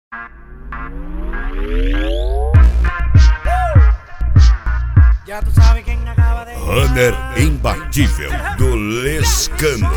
Ya tú sabes quién acaba de Runner imbatível do Lescano.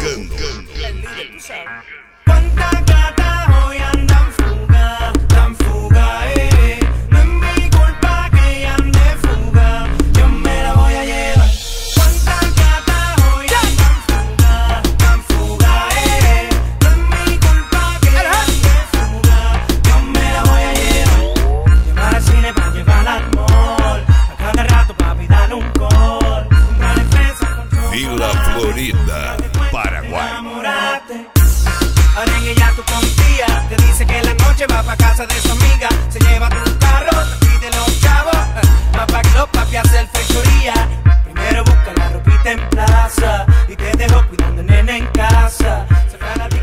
¿Cuántas gatas hoy andan fuga? Tan fuga, no es mi culpa que ella ande fuga. Yo me la voy a llevar. ¿Cuántas gatas hoy andan fuga? Tan fuga, no es mi culpa que ella ande fuga. Yo me la voy a llevar. Llevar al cine para llevar al mall. A cada rato papi darle un call. Comprar fresa con Vila Florida, Paraguay. enamorarte. Ahora en ella tú confías. Te dice que en la noche va pa' casa de su amiga. Se lleva tu carro, te pide los chavos. Va pa' club, papi, a hacer fechoría. Primero busca la ropita en plaza y te dejo cuidando nena en casa. Saca la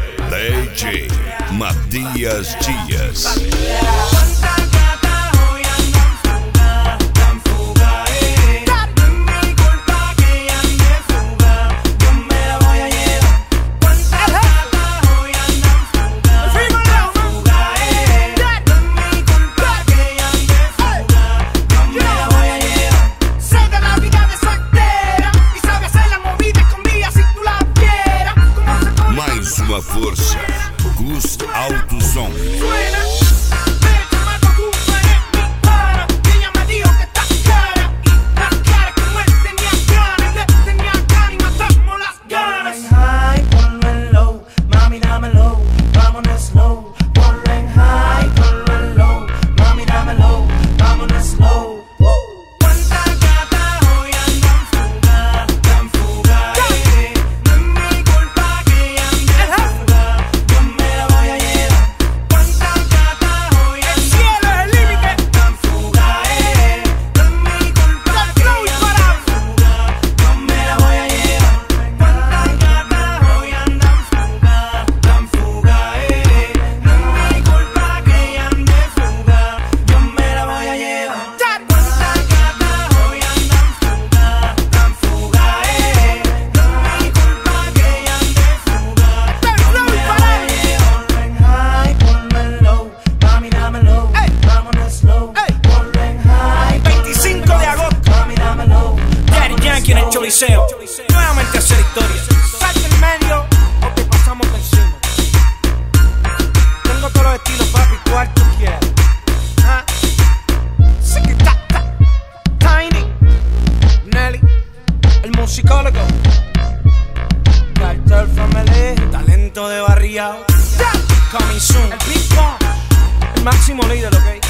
DJ Matías Dias. ¿Cuántas gatas hoy andan fuga? Tan fuga, no es mi culpa que ella ande fuga. Yo me la voy a llevar. ¿Cuántas gatas hoy andan fuga? Tan fuga, no es mi culpa que ella ande fuga. Yo me la voy a llevar. Sé de la vida de soltera y sabe hacer la movida escondida si tú la vieras. Como se pone Mais uma força, Gus Alto Som. suena. Ve, chamaco, tú eres mi para. Y ella me dijo que estás clara. Y las claras como él tenía ganas. Le tenía ganas y matamos las ganas. High, ponlo en low. Mami, dámelo. Vámonos slow. Ponlo en high, ponlo en low. Mami, dámelo. Vámonos slow. ¿Cuántas gatas hoy andan fuga? Tan fuga, no es mi culpa que ella ande fuga. Yo me la voy a llevar. ¿Cuántas gatas hoy andan fuga? El cielo es el límite. Tan fuga, no es mi culpa que ella ande fuga. Yo me la voy a llevar. ¿Cuántas gatas hoy andan fuga? Tan fuga, no es mi culpa que ella ande fuga. Yo me la voy a llevar. ¿Cuántas gatas hoy andan fuga? Tan fuga, no es mi culpa que ella ande fuga. Yo me la voy a llevar. Ponlo en high, ponlo en low. Mami, dámelo. Vámonos slow. Ponlo en high. 25 de agosto. Mami, dámelo. Daddy Yankee en el Choliseo. Nuevamente hacer historia. Salte en medio o te pasamos por encima. Tengo todos los estilos, papi, ¿cuál tú quieres? ¿Ah? Tiki-taka, Tiny, Nelly, el musicólogo, Cartel from LA, talento de barriado, coming soon, el Big Bomb, el máximo líder, ¿ok?